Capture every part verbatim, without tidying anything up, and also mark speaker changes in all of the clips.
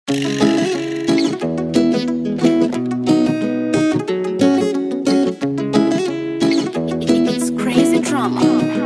Speaker 1: It's crazy drama.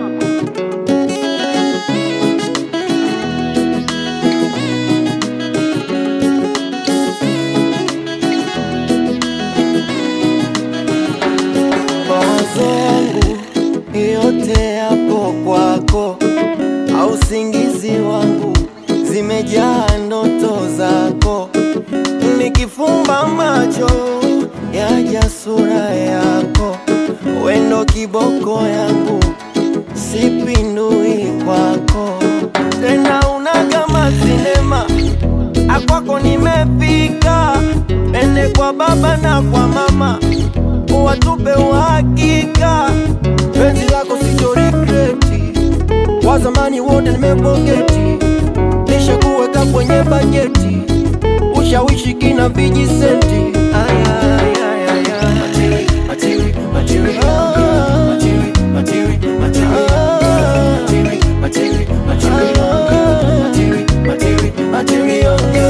Speaker 2: Mawazo yangu yote hapo kwako, au usingizi wangu zimejaa ndoto zako. Nikifumba macho yaja sura yako, wendo kiboko yangu sipindui kwako. Tena unagama sinema, akwako nimefika. Ende kwa baba na kwa mama, watupe uhakika. Penzi lako sito regreti, wa zamani wote nimepoketi. Nisha kuweka kwenye bajeti, ushawishi kina vijisenti. Aya, aya, aya, aya. Matiri, matiri, matiri, matiri, matiri, matiri, matiri, matiri, matiri, matiri, matiri, matiri, matiri,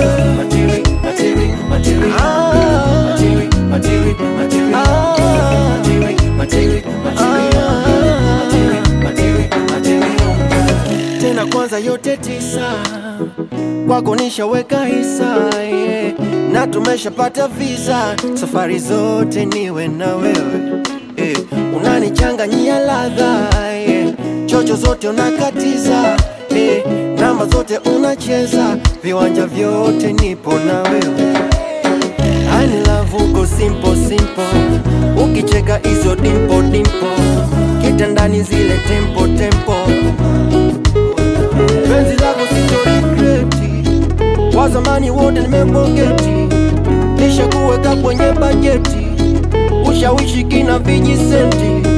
Speaker 2: matiri, matiri, matiri. Tena kwanza yote tisa kwako nishaweka hisa, yeah. Na tumeshapata visa, safari zote niwe na wewe, yeah. Unanichanganyia ladha, yeah. Chocho zote unakatiza, yeah. Namba zote unacheza, viwanja vyote nipo na wewe. I love uko simple simple, ukicheka hizo dimpo dimpo, kitandani zile tempo tempo. Penzi lako sito regreti, wa zamani wote nimepoketi. Nisha kuweka kwenye bajeti, ushawishi kina vijisenti.